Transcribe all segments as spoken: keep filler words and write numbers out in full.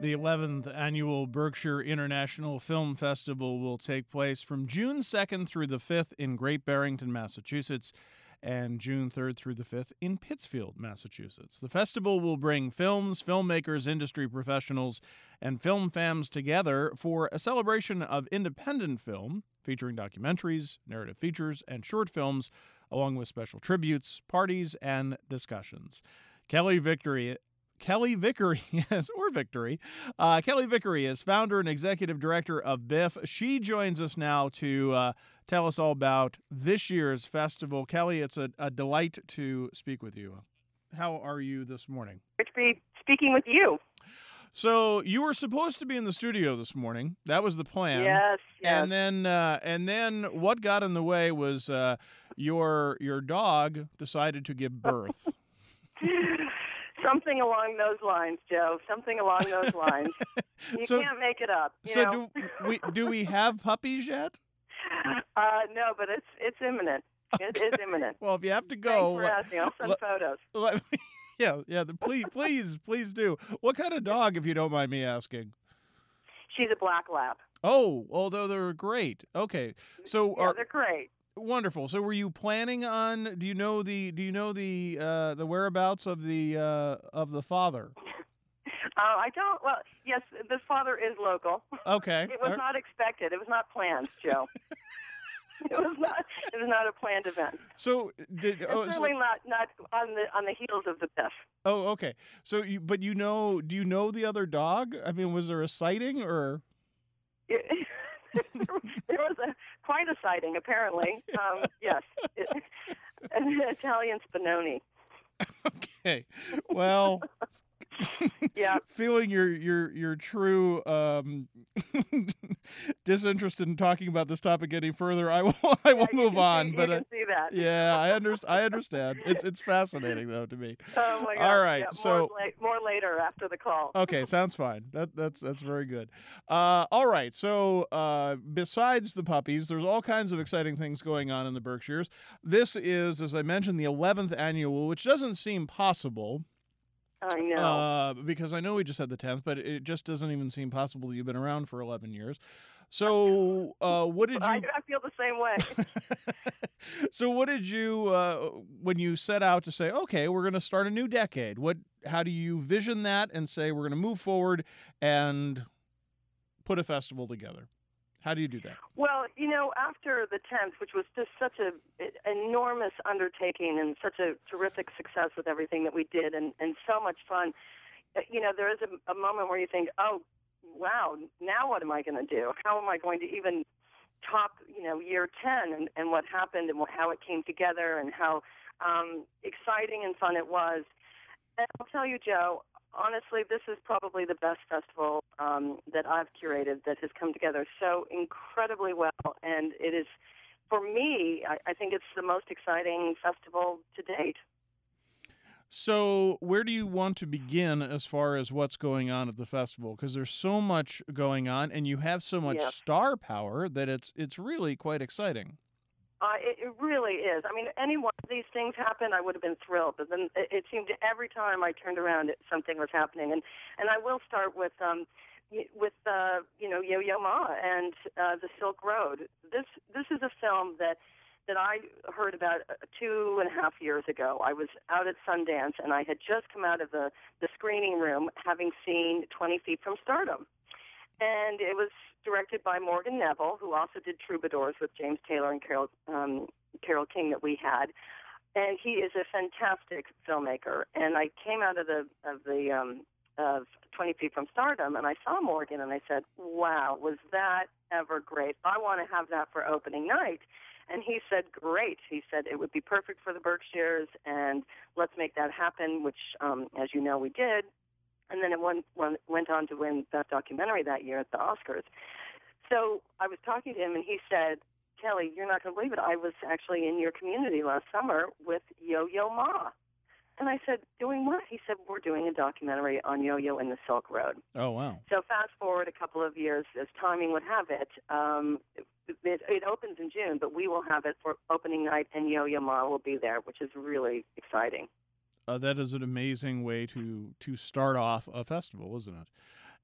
The eleventh Annual Berkshire International Film Festival will take place from June second through the fifth in Great Barrington, Massachusetts, and June third through the fifth in Pittsfield, Massachusetts. The festival will bring films, filmmakers, industry professionals, and film fans together for a celebration of independent film, featuring documentaries, narrative features, and short films, along with special tributes, parties, and discussions. Kelly Victory Kelly Vickery, yes, or Victory. Uh, Kelly Vickery is founder and executive director of B I F. She joins us now to uh, tell us all about this year's festival. Kelly, it's a, a delight to speak with you. How are you this morning? Great to be speaking with you. So you were supposed to be in the studio this morning. That was the plan. Yes, yes. And then, uh, and then, what got in the way was uh, your your dog decided to give birth. Something along those lines, Joe. Something along those lines. You so, can't make it up. You so know? do we do we have puppies yet? Uh, no, but it's it's imminent. Okay. It is imminent. Well, if you have to go, Thanks for asking. I'll send let, photos. Let me, yeah, yeah. The, please, please, please do. What kind of dog, if you don't mind me asking? She's a black lab. Oh, although they're great. Okay, so yeah, are, they're great. Wonderful. So, were you planning on? Do you know the? Do you know the uh, the whereabouts of the uh, of the father? Uh, I don't. Well, yes, the father is local. Okay. It was All not expected. It was not planned, Joe. It was not. It was not a planned event. So did It's oh, certainly so, not not on the on the heels of the B I F. oh okay. So you but you know do you know the other dog? I mean, was there a sighting or? It, there was a quite a sighting, apparently. Um, yes, it, an Italian Spinoni. Okay. Well. Yeah. Feeling your your your true um, disinterest in talking about this topic any further, I will I will yeah, move on. See, but you uh, can see that. yeah, I understand. I understand. It's it's fascinating though to me. Oh my God! All right, yeah, so more, la- more later after the call. okay, sounds fine. That that's that's very good. Uh, all right, so uh, besides the puppies, there's all kinds of exciting things going on in the Berkshires. This is, as I mentioned, the eleventh annual, which doesn't seem possible. I know. Uh, because I know we just had the tenth, but it just doesn't even seem possible that you've been around for eleven years. So, uh, what did you? I, I feel the same way. So, what did you uh, when you set out to say, okay, we're going to start a new decade? What? How do you vision that and say we're going to move forward and put a festival together? How do you do that? Well, you know, after the tenth, which was just such an enormous undertaking and such a terrific success with everything that we did and, and so much fun, you know, there is a, a moment where you think, oh, wow, now what am I going to do? How am I going to even top, you know, year ten and, and what happened and how it came together and how um, exciting and fun it was. And I'll tell you, Joe, honestly, this is probably the best festival um, that I've curated that has come together so incredibly well. And it is, for me, I, I think it's the most exciting festival to date. So where do you want to begin as far as what's going on at the festival? Because there's so much going on and you have so much Yes. star power that it's it's really quite exciting. Uh, it, it really is. I mean, any one of these things happened, I would have been thrilled. But then it, it seemed every time I turned around, it, something was happening. And and I will start with um, y- with uh, you know Yo-Yo Ma and uh, the Silk Road. This this is a film that that I heard about uh, two and a half years ago. I was out at Sundance, and I had just come out of the the screening room, having seen twenty Feet from Stardom. And it was directed by Morgan Neville, who also did Troubadours with James Taylor and Carol um, Carol King that we had. And he is a fantastic filmmaker. And I came out of the of the um, of twenty Feet from Stardom, and I saw Morgan, and I said, "Wow, was that ever great? I want to have that for opening night." And he said, "Great." He said it would be perfect for the Berkshires, and let's make that happen. Which, um, as you know, we did. And then it went, went, went on to win Best Documentary that year at the Oscars. So I was talking to him, and he said, "Kelly, you're not going to believe it. I was actually in your community last summer with Yo-Yo Ma." And I said, "Doing what?" He said, "We're doing a documentary on Yo-Yo and the Silk Road." Oh, wow. So fast forward a couple of years, as timing would have it, um, it, it opens in June, but we will have it for opening night, and Yo-Yo Ma will be there, which is really exciting. Uh, that is an amazing way to to start off a festival, isn't it?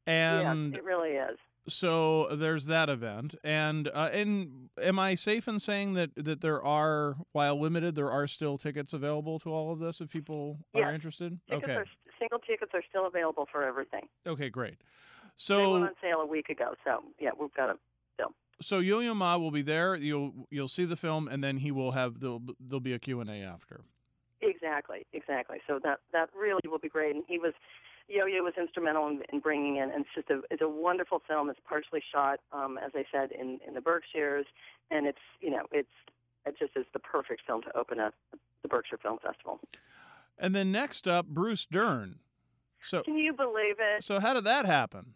And yes, it really is. so there's that event. And uh, and am I safe in saying that, that there are, while limited, there are still tickets available to all of this if people are Yes, interested? tickets Okay. are single tickets are still available for everything. Okay, great. They went So on sale a week ago, so yeah, we've got them still. so Yo-Yo Ma will be there. You'll you'll see the film, and then he will have there'll, there'll be a Q and A after. Exactly, exactly. So that that really will be great. And he was, Yo-Yo was instrumental in, in bringing in, and it's just a it's a wonderful film. It's partially shot, um, as I said, in, in the Berkshires, and it's you know it's it just is the perfect film to open up the Berkshire Film Festival. And then next up, Bruce Dern. So Can you believe it? so how did that happen?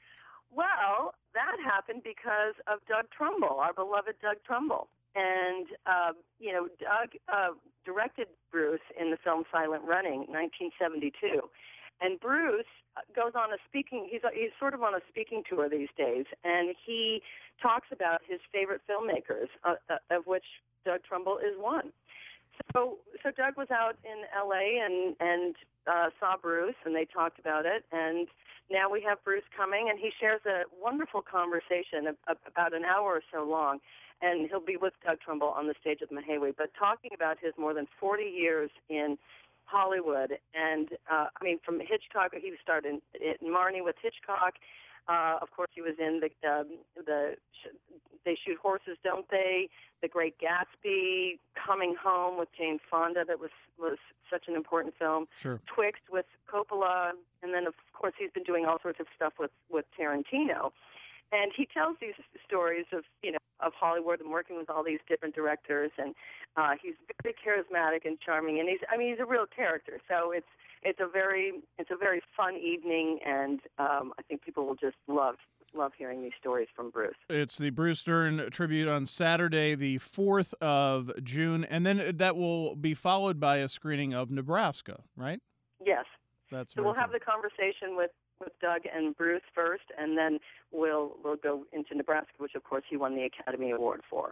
Well, that happened because of Doug Trumbull, our beloved Doug Trumbull. And, uh, you know, Doug uh, directed Bruce in the film Silent Running, nineteen seventy-two. And Bruce goes on a speaking, he's, he's sort of on a speaking tour these days, and he talks about his favorite filmmakers, uh, uh, of which Doug Trumbull is one. So, so Doug was out in L A and, and uh, saw Bruce, and they talked about it, and now we have Bruce coming, and he shares a wonderful conversation of, of about an hour or so long, and he'll be with Doug Trumbull on the stage at the Mahawi, but talking about his more than forty years in Hollywood. And, uh, I mean, from Hitchcock, he started in, in Marnie with Hitchcock. Uh, of course, he was in the, um, the They Shoot Horses, Don't They?, The Great Gatsby, Coming Home with Jane Fonda, that was, was such an important film. Sure. Twixt with Coppola, and then, of course, he's been doing all sorts of stuff with, with Tarantino. And he tells these stories of, you know, of Hollywood and working with all these different directors, and uh, he's very charismatic and charming, and he's, I mean, he's a real character. So it's it's a very it's a very fun evening, and um, I think people will just love love hearing these stories from Bruce. It's the Bruce Dern tribute on Saturday, the fourth of June, and then that will be followed by a screening of Nebraska, right? Yes. That's so very we'll have cool. the conversation with, with Doug and Bruce first, and then we'll we'll go into Nebraska, which of course he won the Academy Award for.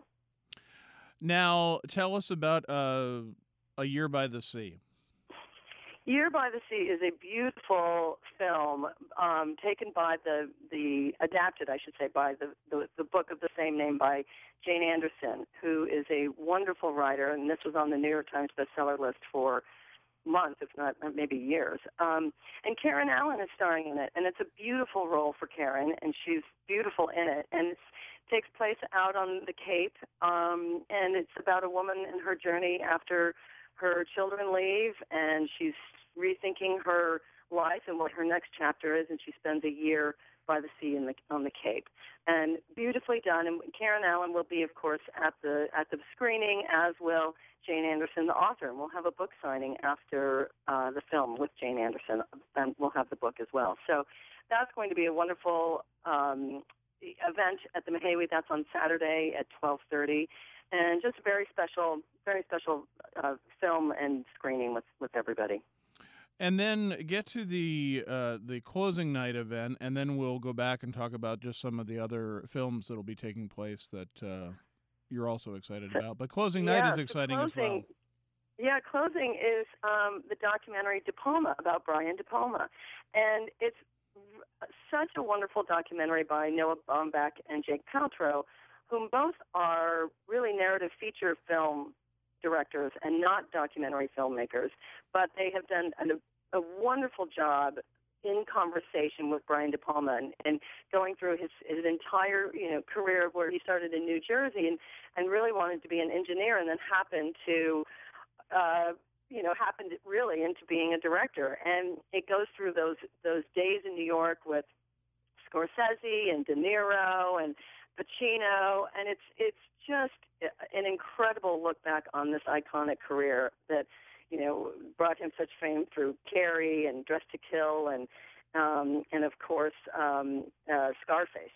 Now, tell us about uh, A Year by the Sea. Year by the Sea is a beautiful film um, taken by the, the, adapted, I should say, by the, the, the book of the same name by Jane Anderson, who is a wonderful writer, and this was on the New York Times bestseller list for months, if not maybe years. Um, and Karen Allen is starring in it, and it's a beautiful role for Karen, and she's beautiful in it. And it takes place out on the Cape, um, and it's about a woman and her journey after her children leave, and she's rethinking her life and what her next chapter is, and she spends a year by the sea in the, on the Cape. And beautifully done. And Karen Allen will be, of course, at the at the screening, as will Jane Anderson, the author. And we'll have a book signing after uh, the film with Jane Anderson, and we'll have the book as well. So that's going to be a wonderful um, event at the Mahawi. That's on Saturday at twelve thirty. And just a very special, very special uh, film and screening with, with everybody. And then get to the uh, the closing night event, and then we'll go back and talk about just some of the other films that will be taking place that uh, you're also excited about. But closing night yeah, is exciting closing, as well. Yeah, closing is um, the documentary De Palma, about Brian De Palma. And it's such a wonderful documentary by Noah Baumbach and Jake Paltrow, whom both are really narrative feature film directors and not documentary filmmakers, but they have done a, a wonderful job in conversation with Brian De Palma and, and going through his, his entire you know career, where he started in New Jersey and, and really wanted to be an engineer, and then happened to uh, you know happened really into being a director. And it goes through those those days in New York with Scorsese and De Niro and Pacino, and it's it's just an incredible look back on this iconic career that, you know, brought him such fame through Carrie and Dressed to Kill and um, and of course um, uh, Scarface.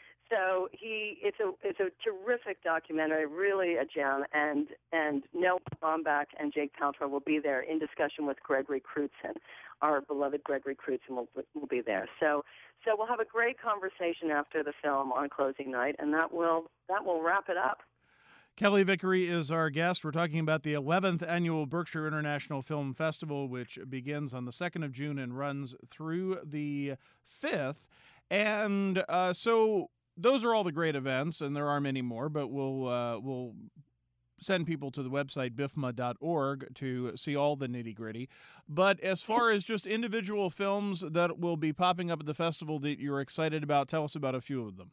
So he it's a it's a terrific documentary, really a gem, and and Noah Baumbach and Jake Paltrow will be there in discussion with Gregory Crutzen. Our beloved Gregory Crutzen will will be there. So so we'll have a great conversation after the film on closing night, and that will that will wrap it up. Kelly Vickery is our guest. We're talking about the eleventh Annual Berkshire International Film Festival, which begins on the second of June and runs through the fifth. And uh, so those are all the great events, and there are many more, but we'll uh, we'll send people to the website B I F M A dot org to see all the nitty-gritty. But as far as just individual films that will be popping up at the festival that you're excited about, tell us about a few of them.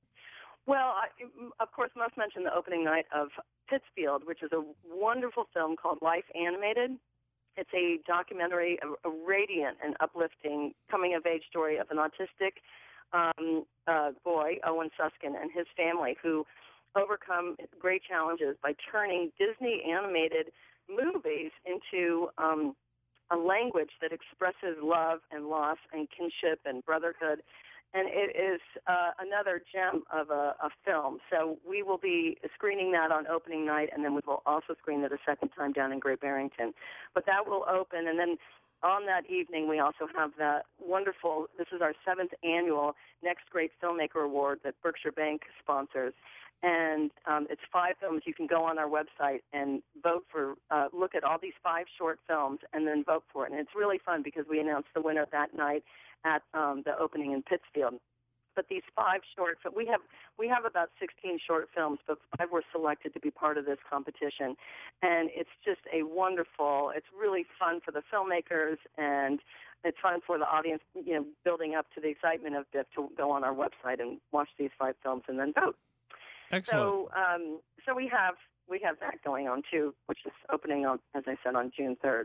Well, I, of course, must mention the opening night of Pittsfield, which is a wonderful film called Life Animated. It's a documentary, a, a radiant and uplifting coming-of-age story of an autistic um, uh, boy, Owen Suskin, and his family, who overcome great challenges by turning Disney animated movies into um, a language that expresses love and loss and kinship and brotherhood. And it is uh, another gem of a, a film. So we will be screening that on opening night, and then we will also screen it a second time down in Great Barrington. But that will open, and then on that evening we also have the wonderful, this is our seventh annual Next Great Filmmaker Award that Berkshire Bank sponsors. And um, it's five films. You can go on our website and vote for, uh, look at all these five short films and then vote for it. And it's really fun because we announce the winner that night at um, the opening in Pittsfield. But these five short, we have we have about sixteen short films, but five were selected to be part of this competition. And it's just a wonderful, it's really fun for the filmmakers, and it's fun for the audience, you know, building up to the excitement of B I F to go on our website and watch these five films and then vote. Excellent. So, um, so we have we have that going on too, which is opening on, as I said, on June third.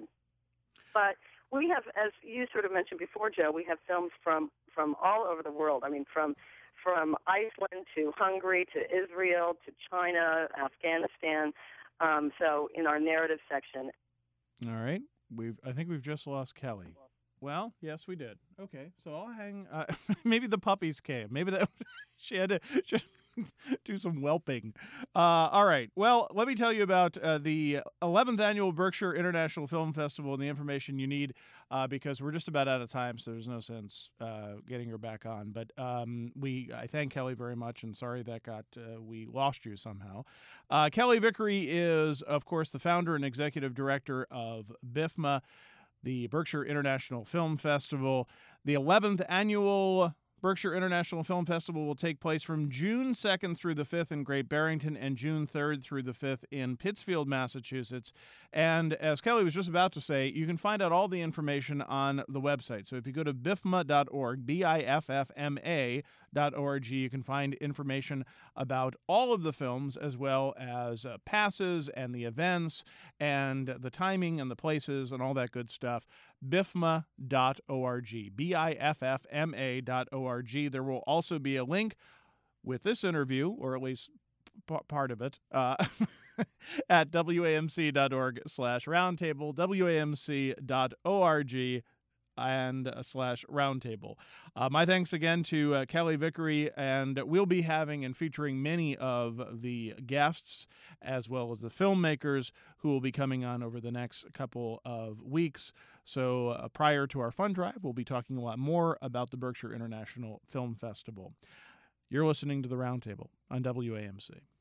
But we have, as you sort of mentioned before, Joe, we have films from, from all over the world. I mean, from from Iceland to Hungary to Israel to China, Afghanistan. Um, so in our narrative section. All right, we've I think we've just lost Kelly. Well, yes, we did. Okay, so I'll hang. Uh, maybe the puppies came. Maybe that she had to. She, do some whelping. Uh, all right. Well, let me tell you about uh, the eleventh Annual Berkshire International Film Festival and the information you need uh, because we're just about out of time, so there's no sense uh, getting her back on. But um, we, I thank Kelly very much, and sorry that got uh, we lost you somehow. Uh, Kelly Vickery is, of course, the founder and executive director of B I F M A, the Berkshire International Film Festival. The eleventh Annual Berkshire International Film Festival will take place from June second through the fifth in Great Barrington and June third through the fifth in Pittsfield, Massachusetts. And as Kelly was just about to say, you can find out all the information on the website. So if you go to B I F M A dot org, B I F F M A dot org, you can find information about all of the films as well as uh, passes and the events and the timing and the places and all that good stuff. B I F M A dot org, B I F F M A dot org. There will also be a link with this interview, or at least p- part of it, uh, at W A M C dot org slash roundtable, W A M C dot org and uh, slash roundtable. Uh, my thanks again to uh, Kelly Vickery, and we'll be having and featuring many of the guests as well as the filmmakers who will be coming on over the next couple of weeks. So uh, prior to our fund drive, we'll be talking a lot more about the Berkshire International Film Festival. You're listening to The Roundtable on W A M C.